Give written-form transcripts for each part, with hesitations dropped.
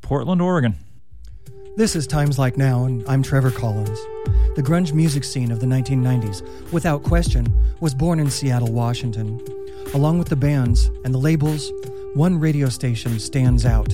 Portland, Oregon. This is Times Like Now, and I'm Trevor Collins. The grunge music scene of the 1990s, without question, was born in Seattle, Washington. Along with the bands and the labels, one radio station stands out.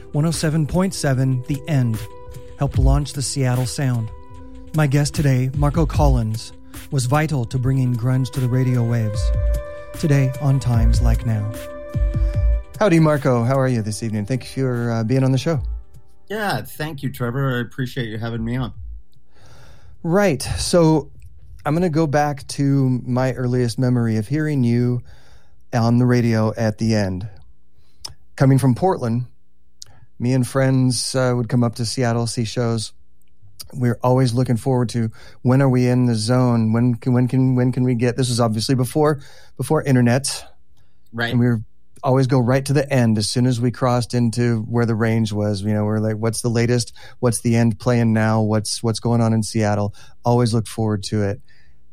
107.7 The End helped launch the Seattle sound. My guest today, Marco Collins, was vital to bringing grunge to the radio waves. Today on Times Like Now. Howdy, Marco. How are you this evening? Thank you for being on the show. Yeah, thank you, Trevor. I appreciate you having me on. Right. So I'm going to go back to my earliest memory of hearing you on the radio at The End. Coming from Portland, me and friends would come up to Seattle, see shows. We're always looking forward to when are we in the zone? When can we get? This was obviously before internet, right? And we were always go right to the end as soon as we crossed into where the range was. You know, we're like, what's the latest? What's The End playing now? What's going on in Seattle? Always look forward to it.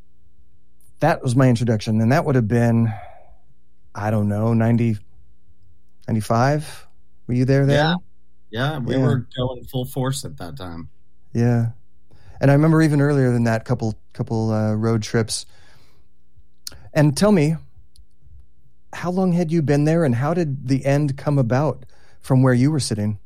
That was my introduction, and that would have been, I don't know, 90, 95? Were you there then? Yeah, we were going full force at that time. Yeah. And I remember even earlier than that, couple road trips. And tell me, how long had you been there, and how did The End come about from where you were sitting?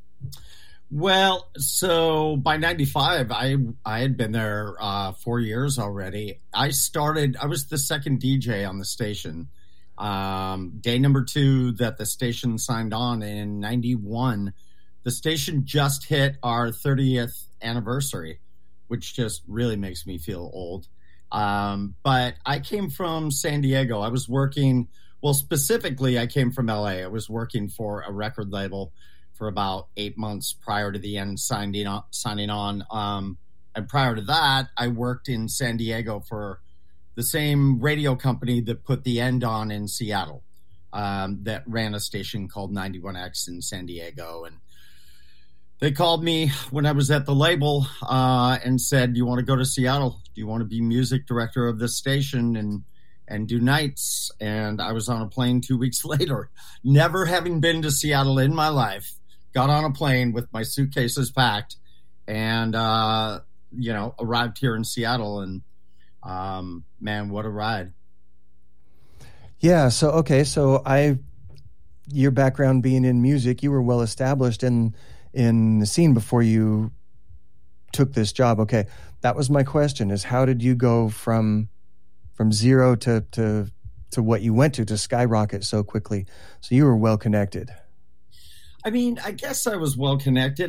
Well, so by 95, I had been there 4 years already. I was the second DJ on the station. Day number 2 that the station signed on in 91, the station just hit our 30th anniversary, which just really makes me feel old. But I came from San Diego. I was working... Well, specifically, I came from LA. I was working for a record label for about 8 months prior to The End signing on. And prior to that, I worked in San Diego for the same radio company that put The End on in Seattle, that ran a station called 91X in San Diego. And they called me when I was at the label and said, "Do you want to go to Seattle? Do you want to be music director of this station and do nights?" And I was on a plane 2 weeks later, never having been to Seattle in my life, got on a plane with my suitcases packed and, arrived here in Seattle. And, man, what a ride. Yeah. So your background being in music, you were well established in the scene before you took this job. Okay. That was my question, is how did you go from zero to what you went to skyrocket so quickly? So you were well connected. I mean, I guess I was well connected.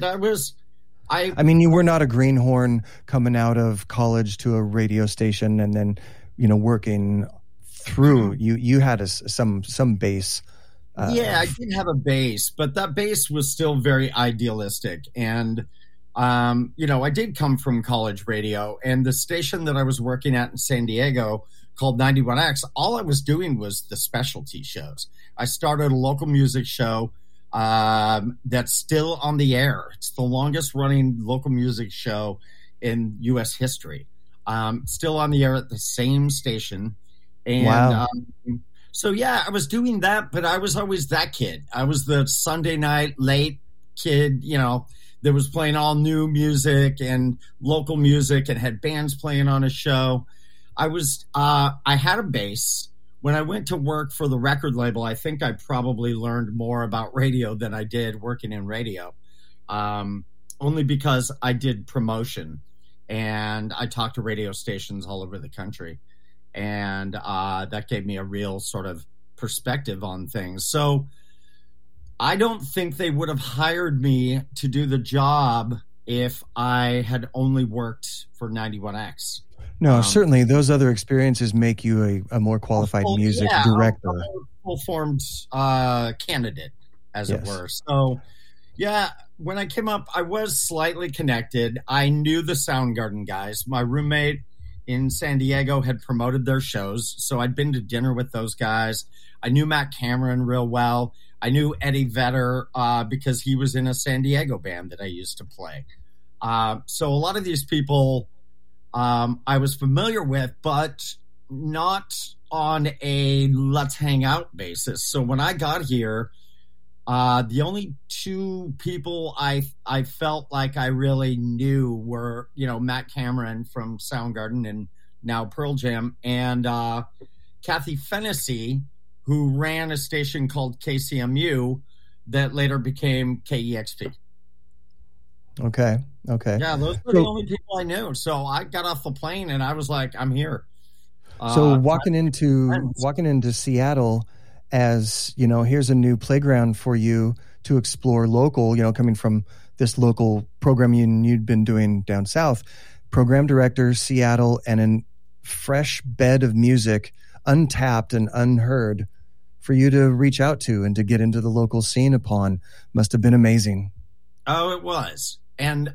I mean, you were not a greenhorn coming out of college to a radio station and then, working through. You had some base. I did have a base, but that base was still very idealistic. And, I did come from college radio, and the station that I was working at in San Diego called 91X, all I was doing was the specialty shows. I started a local music show that's still on the air. It's the longest running local music show in U.S. history. Still on the air at the same station. And, wow. So, I was doing that, but I was always that kid. I was the Sunday night late kid, that was playing all new music and local music and had bands playing on a show. I had a bass. When I went to work for the record label, I think I probably learned more about radio than I did working in radio. Only because I did promotion and I talked to radio stations all over the country. And that gave me a real sort of perspective on things. So I don't think they would have hired me to do the job if I had only worked for 91X. No, certainly those other experiences make you a more qualified music director. A full-formed candidate, as it were. So, when I came up, I was slightly connected. I knew the Soundgarden guys. My roommate in San Diego had promoted their shows, so I'd been to dinner with those guys. I knew Matt Cameron real well. I knew Eddie Vedder because he was in a San Diego band that I used to play. So a lot of these people I was familiar with, but not on a let's hang out basis. So when I got here, The only two people I felt like I really knew were, Matt Cameron from Soundgarden and now Pearl Jam, and Kathy Fennessy, who ran a station called KCMU that later became KEXP. Okay. Yeah, those were the only people I knew. So I got off the plane and I was like, I'm here. So walking into Seattle as, here's a new playground for you to explore local, coming from this local program you'd been doing down south, program director, Seattle, and a fresh bed of music, untapped and unheard for you to reach out to and to get into the local scene upon must have been amazing. Oh, it was. And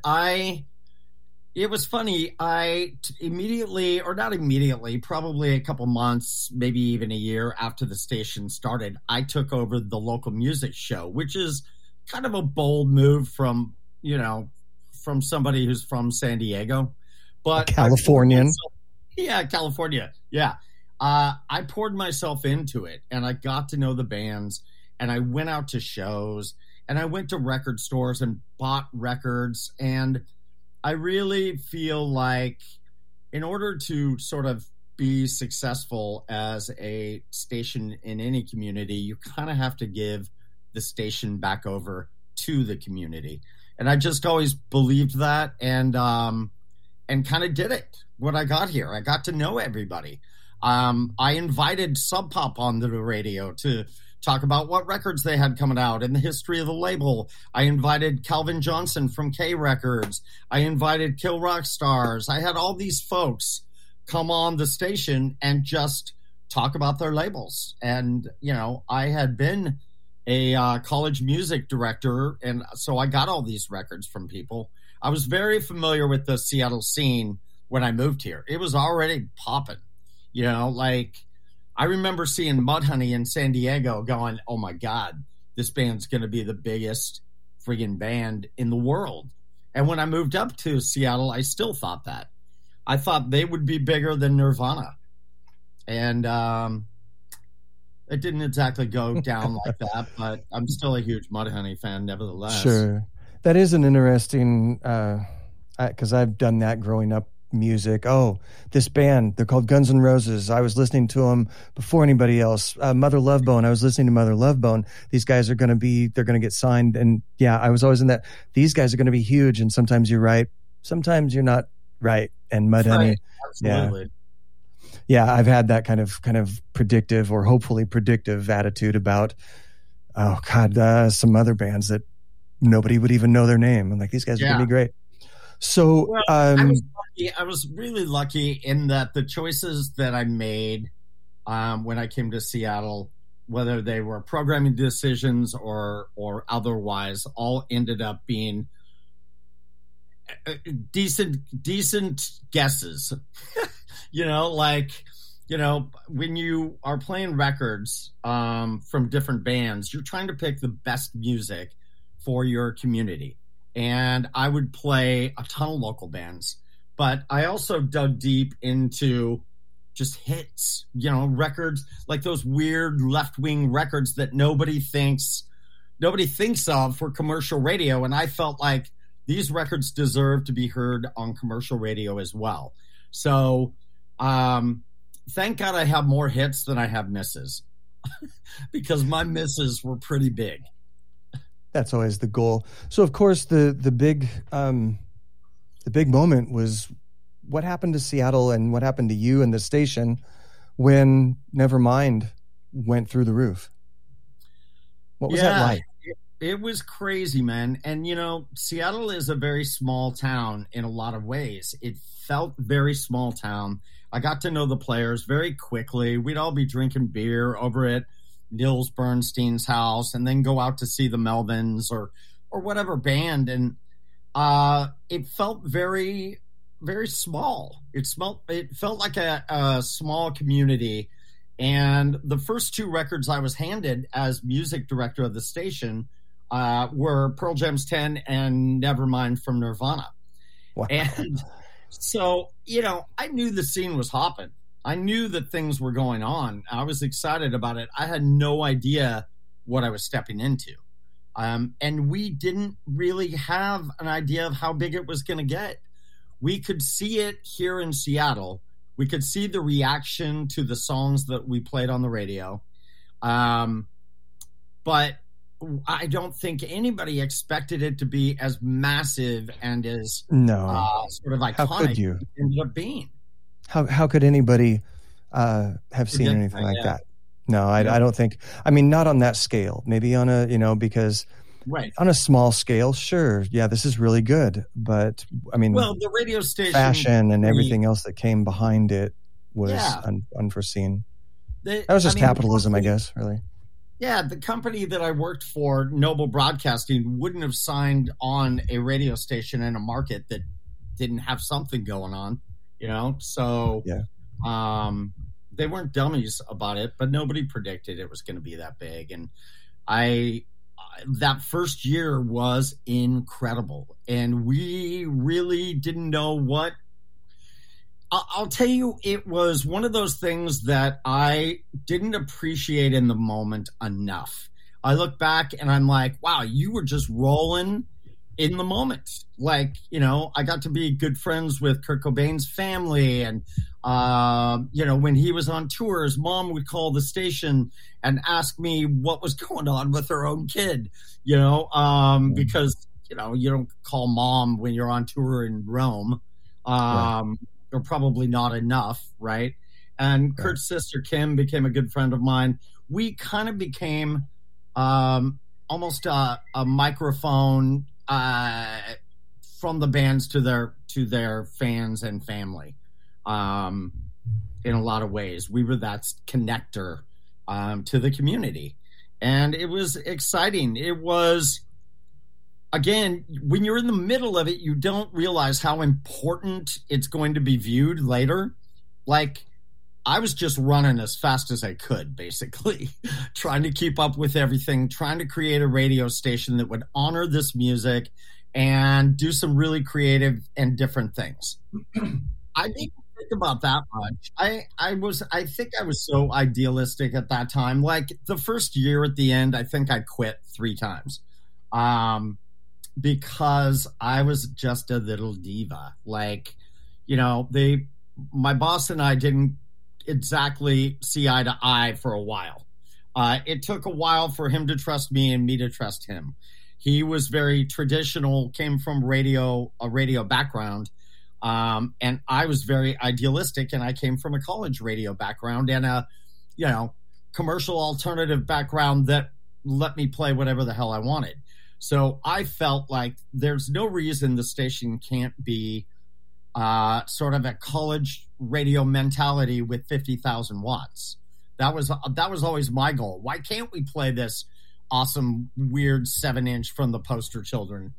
it was funny. I immediately, or not immediately, probably a couple months, maybe even a year after the station started, I took over the local music show, which is kind of a bold move from somebody who's from San Diego. But a Californian. California. Yeah. I poured myself into it and I got to know the bands and I went out to shows and I went to record stores and bought records. And I really feel like in order to sort of be successful as a station in any community, you kind of have to give the station back over to the community. And I just always believed that and kind of did it when I got here. I got to know everybody. I invited Sub Pop onto the radio to talk about what records they had coming out and the history of the label. I invited Calvin Johnson from K Records. I invited Kill Rock Stars. I had all these folks come on the station and just talk about their labels. And, I had been a college music director, and so I got all these records from people. I was very familiar with the Seattle scene when I moved here. It was already popping. I remember seeing Mudhoney in San Diego going, oh my God, this band's going to be the biggest friggin' band in the world. And when I moved up to Seattle, I still thought that. I thought they would be bigger than Nirvana. And it didn't exactly go down like that, but I'm still a huge Mudhoney fan nevertheless. Sure. That is an interesting, because I've done that growing up. Music. Oh, this band, they're called Guns N' Roses. I was listening to them before anybody else. Mother Love Bone. I was listening to Mother Love Bone. These guys they're going to get signed. And yeah, I was always in that. These guys are going to be huge. And sometimes you're right. Sometimes you're not right. And Mudhoney. Right. Absolutely. Yeah. I've had that kind of predictive or hopefully predictive attitude about, oh God, some other bands that nobody would even know their name. I'm like, these guys are going to be great. So, I was really lucky in that the choices that I made when I came to Seattle, whether they were programming decisions or otherwise, all ended up being decent guesses. When you are playing records from different bands, you're trying to pick the best music for your community. And I would play a ton of local bands, but I also dug deep into just hits, records like those weird left-wing records that nobody thinks of for commercial radio. And I felt like these records deserve to be heard on commercial radio as well. So, thank God I have more hits than I have misses because my misses were pretty big. That's always the goal. So, of course, the big moment was what happened to Seattle and what happened to you and the station when Nevermind went through the roof. What was that like? It was crazy, man. And, Seattle is a very small town in a lot of ways. It felt very small town. I got to know the players very quickly. We'd all be drinking beer over at Nils Bernstein's house and then go out to see the Melvins or whatever band. And it felt very, very small. It felt like a small community. And the first two records I was handed as music director of the station were Pearl Jam's 10 and Nevermind from Nirvana. Wow. And so, I knew the scene was hopping. I knew that things were going on. I was excited about it. I had no idea what I was stepping into. And we didn't really have an idea of how big it was going to get. We could see it here in Seattle. We could see the reaction to the songs that we played on the radio. But I don't think anybody expected it to be as massive and as sort of iconic How could you? as it ended up being. How could anybody have seen anything like that? No, I don't think. I mean, not on that scale. Maybe on a, because on a small scale, sure, yeah, this is really good. But I mean, well, the radio station, fashion and everything else that came behind it was unforeseen. That was just capitalism, I guess, really. Yeah, the company that I worked for, Noble Broadcasting, wouldn't have signed on a radio station in a market that didn't have something going on, So they weren't dummies about it, but nobody predicted it was going to be that big. And that first year was incredible. And we really didn't know what. I'll tell you, it was one of those things that I didn't appreciate in the moment enough. I look back and I'm like, wow, you were just rolling in the moment. Like, I got to be good friends with Kurt Cobain's family. And, when he was on tours, Mom would call the station and ask me what was going on with her own kid, because, you don't call Mom when you're on tour in Rome. Or probably not enough, right? And Kurt's sister, Kim, became a good friend of mine. We kind of became almost a microphone from the bands to their fans and family in a lot of ways. We were that connector to the community. And it was exciting. It was... Again, when you're in the middle of it, you don't realize how important it's going to be viewed later. Like, I was just running as fast as I could, basically, trying to keep up with everything, trying to create a radio station that would honor this music and do some really creative and different things. I didn't think about that much. I think I was so idealistic at that time. Like, the first year at the end, I think I quit 3 times. Because I was just a little diva. Like, my boss and I didn't exactly see eye to eye for a while. It took a while for him to trust me and me to trust him. He was very traditional, came from a radio background. And I was very idealistic, and I came from a college radio background and a, commercial alternative background that let me play whatever the hell I wanted. So I felt like there's no reason the station can't be sort of a college radio mentality with 50,000 watts. That was always my goal. Why can't we play this awesome, weird 7-inch from the Poster Children?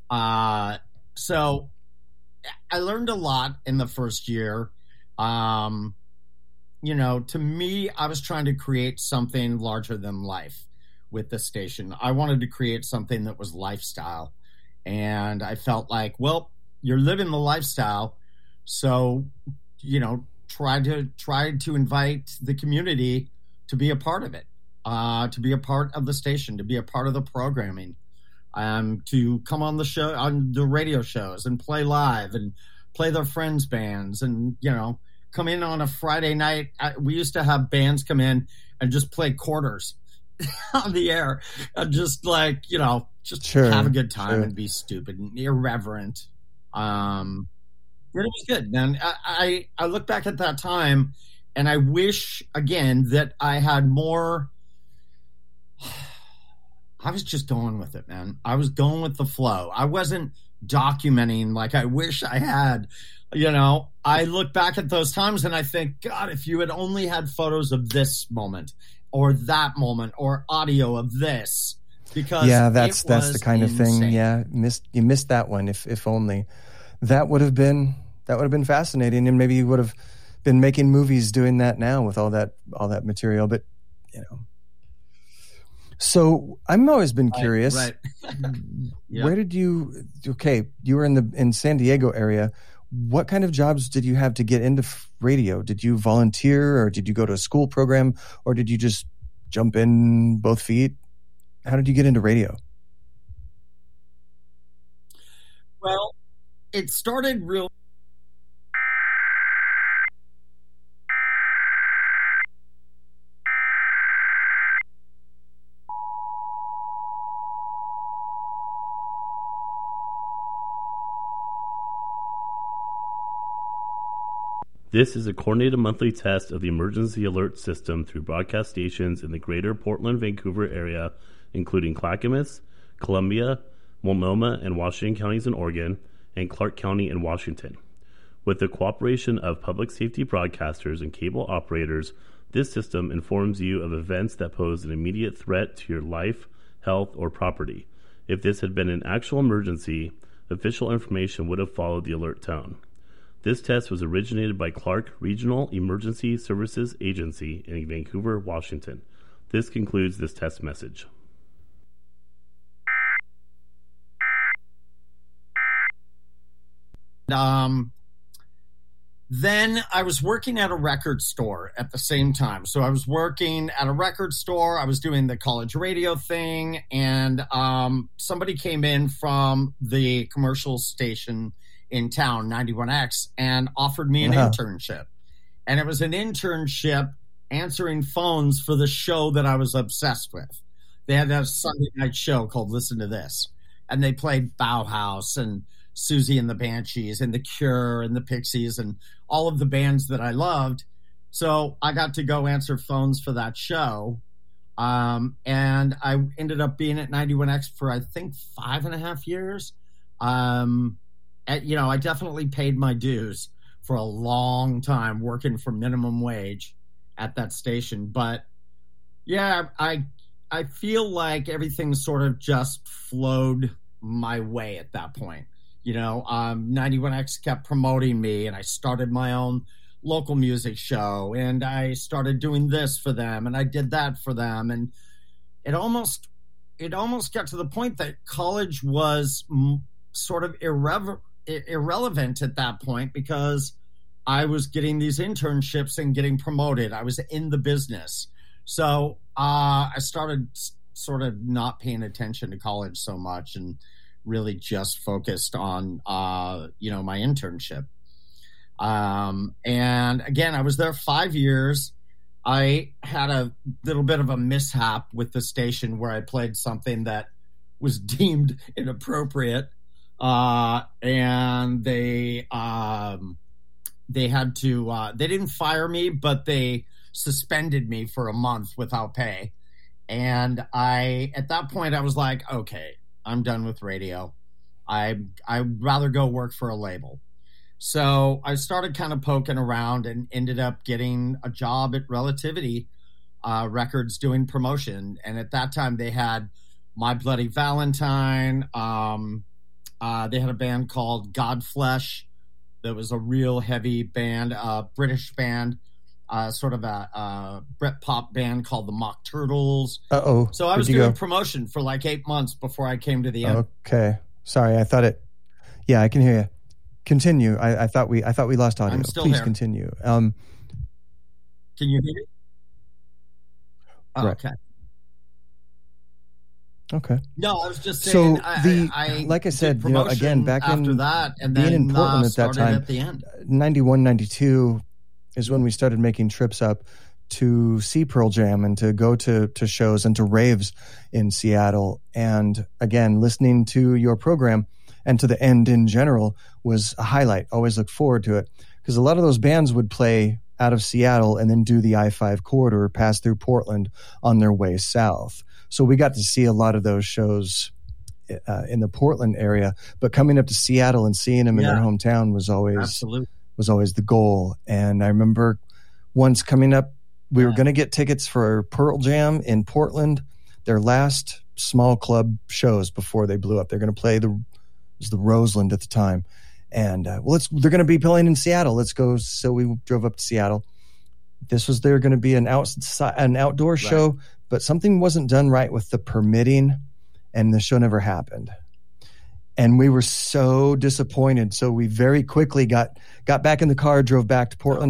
So I learned a lot in the first year. To me, I was trying to create something larger than life with the station. I wanted to create something that was lifestyle. And I felt like, well, you're living the lifestyle. So, try to invite the community to be a part of it, to be a part of the station, to be a part of the programming, to come on the show, on the radio shows and play live and play their friends' bands and, come in on a Friday night. We used to have bands come in and just play quarters on the air and just have a good time and be stupid and irreverent. It was good. And I look back at that time and I wish again that I had more. I was just going with it, man. I was going with the flow. I wasn't documenting like I wish I had. I look back at those times and I think, God, if you had only had photos of this moment or that moment or audio of this, because that's the kind of thing. Yeah, you missed that one. If only that would have been fascinating, and maybe you would have been making movies doing that now with all that material. But so I've always been curious. Right. Yep. Where did you? Okay, you were in San Diego area. What kind of jobs did you have to get into radio? Did you volunteer, or did you go to a school program, or did you just jump in both feet? How did you get into radio? Well, it started real. This is a coordinated monthly test of the emergency alert system through broadcast stations in the greater Portland-Vancouver area, including Clackamas, Columbia, Multnomah and Washington counties in Oregon, and Clark County in Washington. With the cooperation of public safety broadcasters and cable operators, this system informs you of events that pose an immediate threat to your life, health, or property. If this had been an actual emergency, official information would have followed the alert tone. This test was originated by Clark Regional Emergency Services Agency in Vancouver, Washington. This concludes this test message. Then I was working at a record store at the same time. So I was working at a record store. I was doing the college radio thing, and somebody came in from the commercial station in town, 91X, and offered me an internship. And it was an internship answering phones for the show that I was obsessed with. They had a Sunday night show called Listen to This, and they played Bauhaus and Susie and the Banshees and The Cure and the Pixies and all of the bands that I loved. So I got to go answer phones for that show. And I ended up being at 91X for, I think, 5.5 years. I definitely paid my dues for a long time working for minimum wage at that station. But yeah, I feel like everything sort of just flowed my way at that point. 91X kept promoting me, and I started my own local music show, and I started doing this for them, and I did that for them. And it almost got to the point that college was sort of irrelevant at that point, because I was getting these internships and getting promoted. I was in the business. So I started sort of not paying attention to college so much and really just focused on, my internship. And again, I was there 5 years. I had a little bit of a mishap with the station where I played something that was deemed inappropriate. And they had to, they didn't fire me, but they suspended me for a month without pay. And at that point I was like, okay, I'm done with radio. I'd rather go work for a label. So I started kind of poking around and ended up getting a job at Relativity Records doing promotion. And at that time they had My Bloody Valentine. They had a band called Godflesh that was a real heavy band, British band, sort of a Britpop band called the Mock Turtles. So I was doing promotion for like 8 months before I came to the end. Okay. Sorry, I thought it. Yeah, I can hear you. Continue. I thought we lost audio. I'm still Please there. continue. Can you hear me? Right. Okay. Okay. No, I was just saying. So like I said, again, back after in that, and being then in Portland at that started time, at the end. 91, 92 is when we started making trips up to see Pearl Jam and to go to shows and to raves in Seattle. And again, listening to your program and to the end in general was a highlight. Always look forward to it, because a lot of those bands would play out of Seattle and then do the I-5 corridor, pass through Portland on their way south. So we got to see a lot of those shows in the Portland area, but coming up to Seattle and seeing them in their hometown was always the goal. And I remember once coming up, we were going to get tickets for Pearl Jam in Portland, their last small club shows before they blew up. They're going to play the Roseland at the time. And they're going to be playing in Seattle. Let's go. So we drove up to Seattle. This was going to be an outdoor show, but something wasn't done right with the permitting, and the show never happened. And we were so disappointed. So we very quickly got back in the car, drove back to Portland. Oh. By then, the Portland show was sold out. And never. That sucks.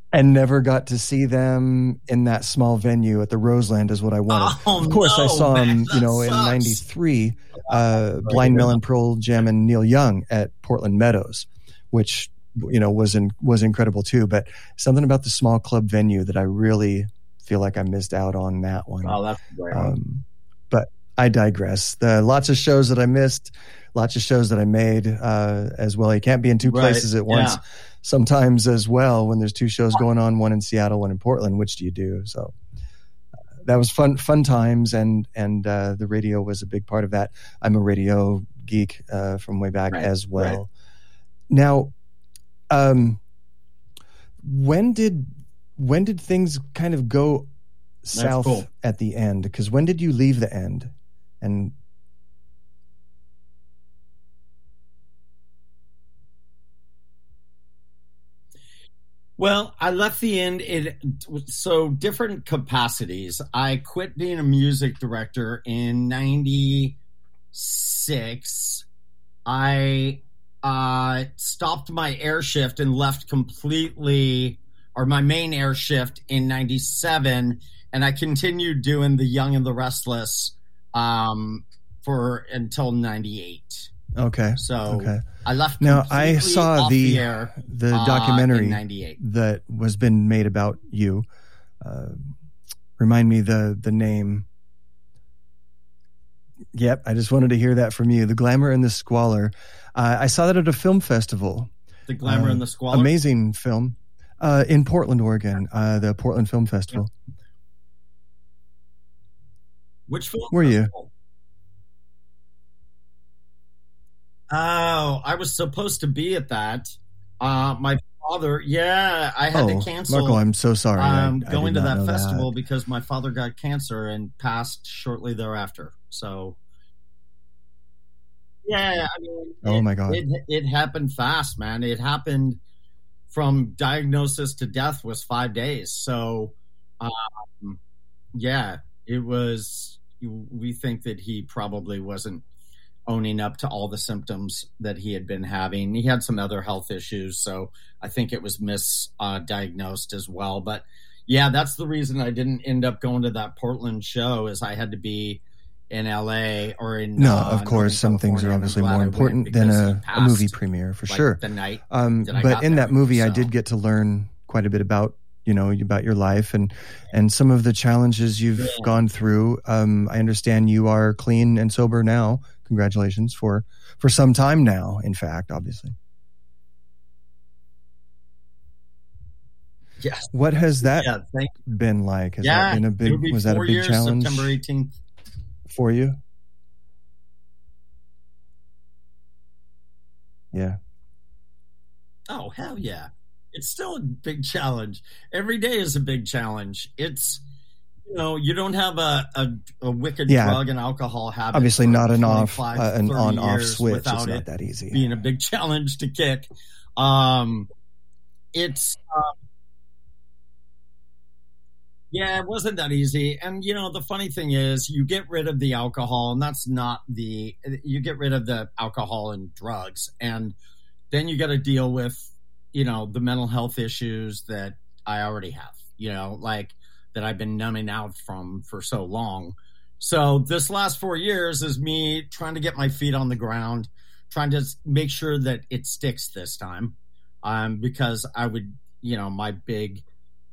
and never got to see them in that small venue at the Roseland is what I wanted. Of course, I saw them, in '93, Blind Melon, Pearl Jam, and Neil Young at Portland Meadows, which was incredible too. But something about the small club venue that I really feel like I missed out on that one. Oh, that's great. But I digress. Lots of shows that I missed, lots of shows that I made as well. You can't be in two places at once. Sometimes as well, when there's two shows going on, one in Seattle, one in Portland, which do you do? So that was fun times, and the radio was a big part of that. I'm a radio geek from way back as well. Now, when did things kind of go south at the end? Because when did you leave the end? And well, I left the end in so different capacities. I quit being a music director in '96. I stopped my air shift and left completely, or my main air shift in '97, and I continued doing The Young and the Restless for until '98. Okay. So I left. Now I saw the documentary in '98 that was been made about you. Remind me the name. Yep, I just wanted to hear that from you. The Glamour and the Squalor. I saw that at a film festival. The Glamour and the Squalor. Amazing film in Portland, Oregon. The Portland Film Festival. Yeah. Which film were festival? You? Oh, I was supposed to be at that. My father, I had to cancel. Marco, I'm so sorry. Going to that festival because my father got cancer and passed shortly thereafter. So, I mean, oh my God, it happened fast, man. It happened from diagnosis to death was 5 days. So, it was. We think that he probably wasn't owning up to all the symptoms that he had been having. He had some other health issues, so I think it was misdiagnosed as well. But that's the reason I didn't end up going to that Portland show, is I had to be in LA or in of course, some things are obviously more important than a movie premiere for sure. The night, but in that movie, I did get to learn quite a bit about about your life and some of the challenges you've gone through. I understand you are clean and sober now. Congratulations for some time now, in fact, obviously. Yes. What has that been like? Has that been was that a big challenge? September 18th. For you? Yeah. Oh, hell yeah. It's still a big challenge. Every day is a big challenge. It's, you don't have a wicked drug and alcohol habit. Obviously not an on-off switch. It's not that easy. Being a big challenge to kick. It wasn't that easy. And, the funny thing is you get rid of the alcohol, and you get rid of the alcohol and drugs. And then you got to deal with, the mental health issues that I already have, like that I've been numbing out from for so long. So this last 4 years is me trying to get my feet on the ground, trying to make sure that it sticks this time. Because I would, my big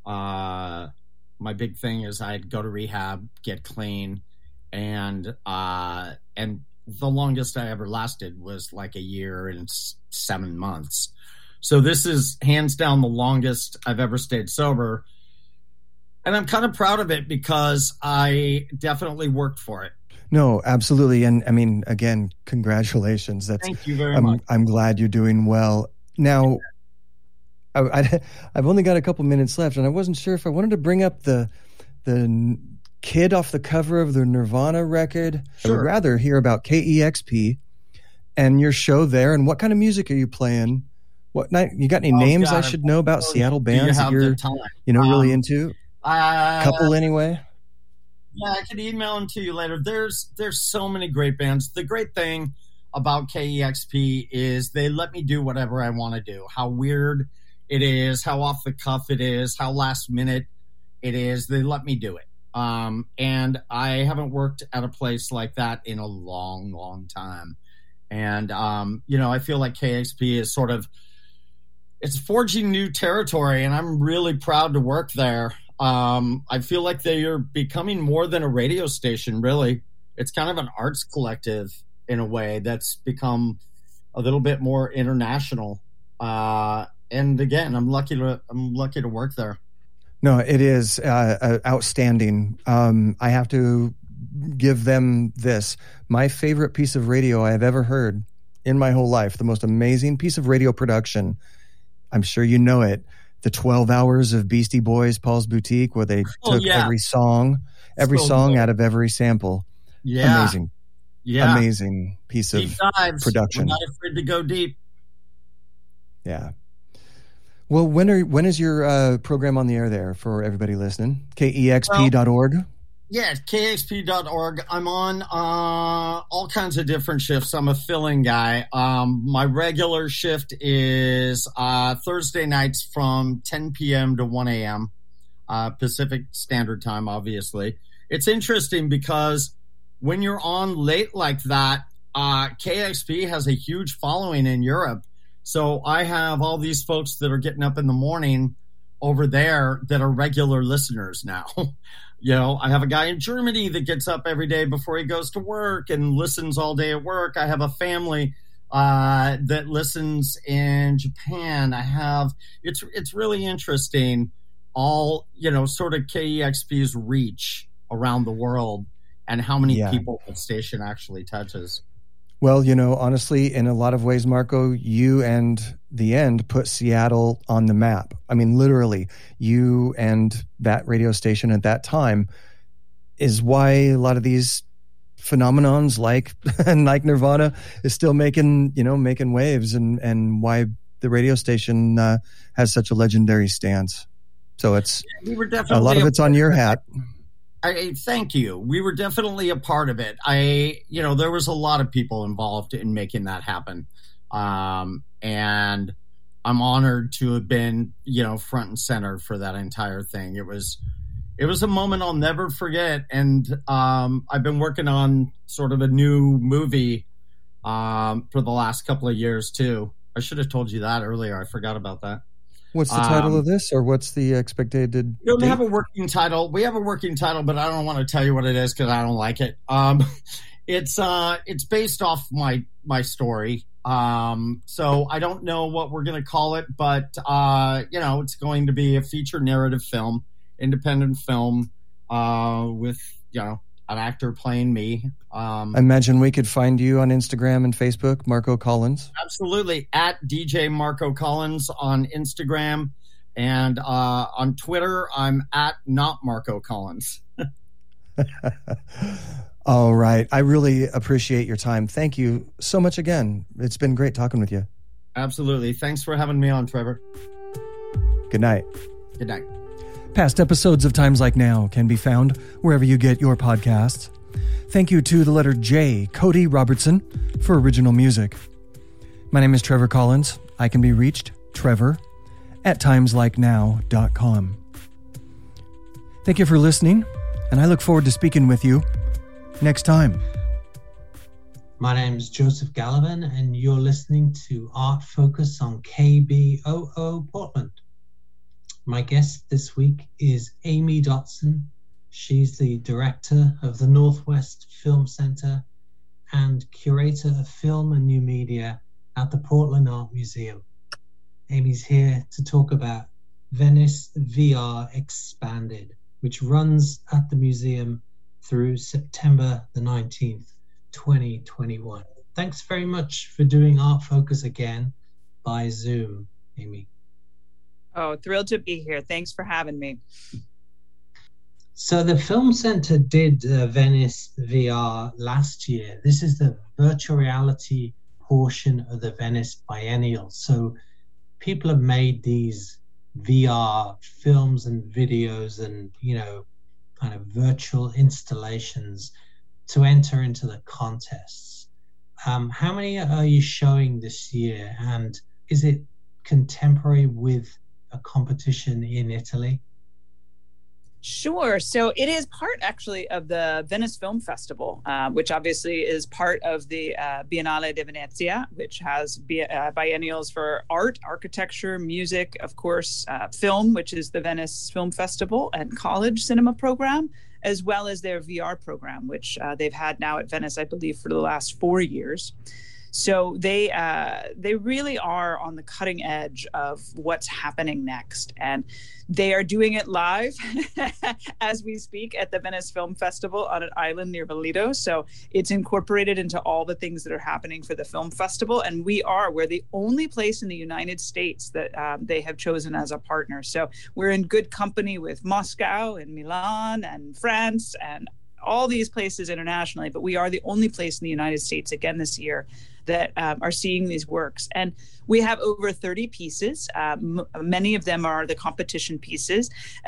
thing is I'd go to rehab, get clean, and the longest I ever lasted was like a year and 7 months. So this is hands down the longest I've ever stayed sober. And I'm kind of proud of it because I definitely worked for it. No, absolutely. And I mean, again, congratulations. Thank you very much. I'm glad you're doing well. Now, I've only got a couple minutes left, and I wasn't sure if I wanted to bring up the kid off the cover of the Nirvana record. Sure. I would rather hear about KEXP and your show there, and what kind of music are you playing? What night? You got any names I should know about Seattle bands that you're really into? Couple anyway. Yeah, I can email them to you later. There's so many great bands. The great thing about KEXP is they let me do whatever I want to do. How weird it is, how off the cuff it is, how last minute it is. They let me do it. And I haven't worked at a place like that in a long, long time. And, I feel like KEXP is it's forging new territory, and I'm really proud to work there. I feel like they are becoming more than a radio station, really. It's kind of an arts collective in a way that's become a little bit more international. And again, I'm lucky to work there. No, it is outstanding. I have to give them this. My favorite piece of radio I have ever heard in my whole life, the most amazing piece of radio production. I'm sure you know it. The 12 hours of Beastie Boys, Paul's Boutique, where they took every song out of every sample. Yeah. Amazing. Yeah. Amazing piece of production. We're not afraid to go deep. Yeah. Well, when is your program on the air there for everybody listening? KEXP.org? Yes, KEXP.org. I'm on all kinds of different shifts. I'm a fill-in guy. My regular shift is Thursday nights from 10 p.m. to 1 a.m. Pacific Standard Time, obviously. It's interesting because when you're on late like that, KEXP has a huge following in Europe. So I have all these folks that are getting up in the morning over there that are regular listeners now. I have a guy in Germany that gets up every day before he goes to work and listens all day at work. I have a family that listens in Japan. It's really interesting, all, sort of KEXP's reach around the world and how many people the station actually touches. Well, honestly, in a lot of ways, Marco, you and The End put Seattle on the map. I mean, literally, you and that radio station at that time is why a lot of these phenomenons like Nirvana is still making waves, and why the radio station has such a legendary stance. So it's a lot of it's on your hat. Thank you. We were definitely a part of it. There was a lot of people involved in making that happen. And I'm honored to have been, front and center for that entire thing. It was a moment I'll never forget. And I've been working on sort of a new movie for the last couple of years too. I should have told you that earlier. I forgot about that. What's the title of this, or what's the expected date? We don't have a working title. We have a working title, but I don't want to tell you what it is because I don't like it. It's based off my story. So I don't know what we're going to call it, but it's going to be a feature narrative film, independent film, with an actor playing me. I imagine we could find you on Instagram and Facebook, Marco Collins. Absolutely. At DJ Marco Collins on Instagram. And on Twitter, I'm at not Marco Collins. All right. I really appreciate your time. Thank you so much again. It's been great talking with you. Absolutely. Thanks for having me on, Trevor. Good night. Good night. Past episodes of Times Like Now can be found wherever you get your podcasts. Thank you to the letter J, Cody Robertson, for original music. My name is Trevor Collins. I can be reached, Trevor, at timeslikenow.com. Thank you for listening, and I look forward to speaking with you next time. My name is Joseph Gallivan, and you're listening to Art Focus on KBOO Portland. My guest this week is Amy Dotson. She's the director of the Northwest Film Center and curator of film and new media at the Portland Art Museum. Amy's here to talk about Venice VR Expanded, which runs at the museum through September the 19th, 2021. Thanks very much for doing Art Focus again by Zoom, Amy. Oh, thrilled to be here. Thanks for having me. So the Film Center did Venice VR last year. This is the virtual reality portion of the Venice Biennial. So people have made these VR films and videos and, kind of virtual installations to enter into the contests. How many are you showing this year? And is it contemporary with a competition in Italy? Sure. So it is part actually of the Venice Film Festival, which obviously is part of the Biennale di Venezia, which has biennials for art, architecture, music, of course, film, which is the Venice Film Festival and college cinema program, as well as their VR program, which they've had now at Venice, I believe, for the last 4 years. So they really are on the cutting edge of what's happening next. And they are doing it live as we speak at the Venice Film Festival on an island near Velido. So it's incorporated into all the things that are happening for the film festival. And we're the only place in the United States that they have chosen as a partner. So we're in good company with Moscow and Milan and France and all these places internationally, but we are the only place in the United States again this year that are seeing these works. And we have over 30 pieces. Many of them are the competition pieces.